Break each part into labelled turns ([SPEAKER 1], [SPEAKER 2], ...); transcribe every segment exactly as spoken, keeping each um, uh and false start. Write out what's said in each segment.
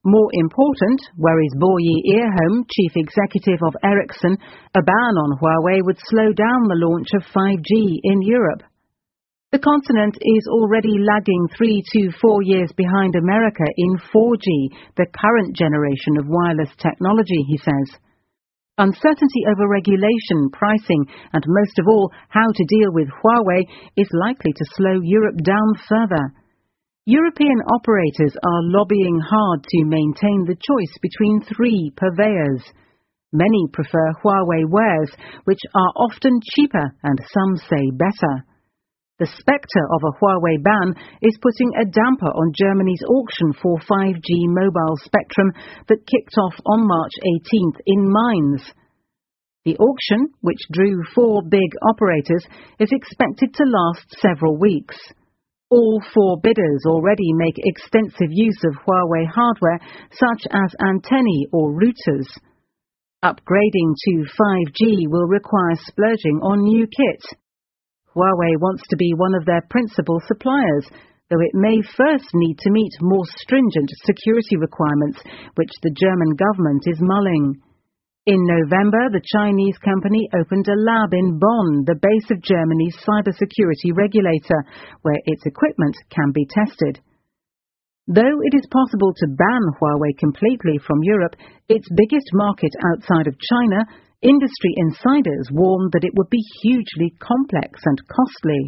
[SPEAKER 1] More important, worries Börje Ekholm, chief executive of Ericsson, a ban on Huawei would slow down the launch of five G in Europe. The continent is already lagging three to four years behind America in four G, the current generation of wireless technology, he says. Uncertainty over regulation, pricing, and most of all, how to deal with Huawei is likely to slow Europe down further. European operators are lobbying hard to maintain the choice between three purveyors. Many prefer Huawei wares, which are often cheaper and some say better. The spectre of a Huawei ban is putting a damper on Germany's auction for five G mobile spectrum that kicked off on March eighteenth in Mainz. The auction, which drew four big operators, is expected to last several weeks. All four bidders already make extensive use of Huawei hardware, such as antennae or routers. Upgrading to five G will require splurging on new kit. Huawei wants to be one of their principal suppliers, though it may first need to meet more stringent security requirements, which the German government is mulling. In November, the Chinese company opened a lab in Bonn, the base of Germany's cybersecurity regulator, where its equipment can be tested. Though it is possible to ban Huawei completely from Europe, its biggest market outside of China, industry insiders warn that it would be hugely complex and costly.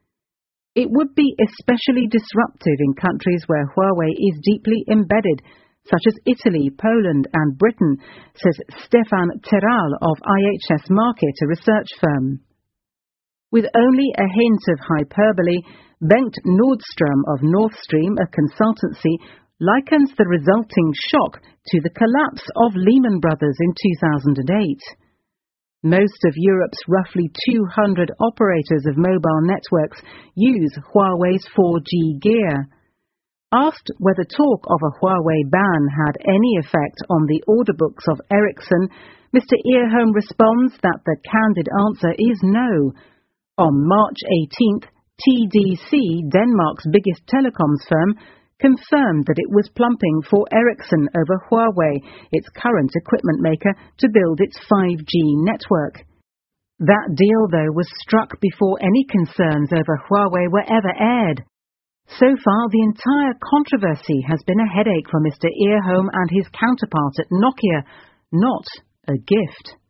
[SPEAKER 1] It would be especially disruptive in countries where Huawei is deeply embedded, such as Italy, Poland and Britain, says Stefan Terral of I H S Market, a research firm. With only a hint of hyperbole, Bengt Nordstrom of Nord Stream, a consultancy, likens the resulting shock to the collapse of Lehman Brothers in two thousand eight. Most of Europe's roughly two hundred operators of mobile networks use Huawei's four G gear. Asked whether talk of a Huawei ban had any effect on the order books of Ericsson, Mister Ekholm responds that the candid answer is no. On March eighteenth, T D C, Denmark's biggest telecoms firm, confirmed that it was plumping for Ericsson over Huawei, its current equipment maker, to build its five G network. That deal, though, was struck before any concerns over Huawei were ever aired. So far, the entire controversy has been a headache for Mister Ekholm and his counterpart at Nokia, not a gift.